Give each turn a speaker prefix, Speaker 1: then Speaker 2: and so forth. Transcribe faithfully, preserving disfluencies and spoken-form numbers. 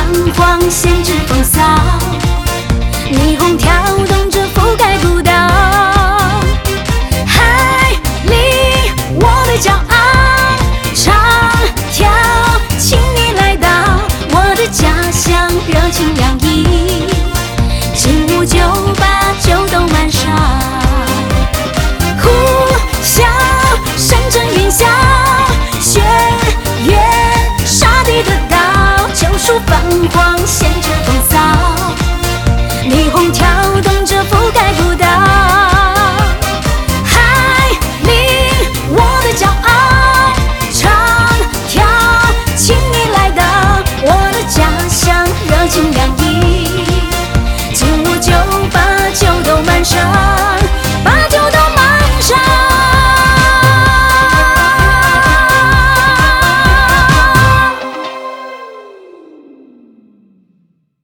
Speaker 1: 黄，限制风骚。霓虹跳动着覆盖孤岛，海里我的骄傲，唱跳，请你来到我的家乡，热情洋溢，轻舞就把酒都满上。呼啸，山珍云霄，雪月沙地的岛，救赎泛黄，限制风骚。霓虹跳动着覆盖孤岛，海里我的骄傲，唱跳，请你来到我的家乡，热情洋溢。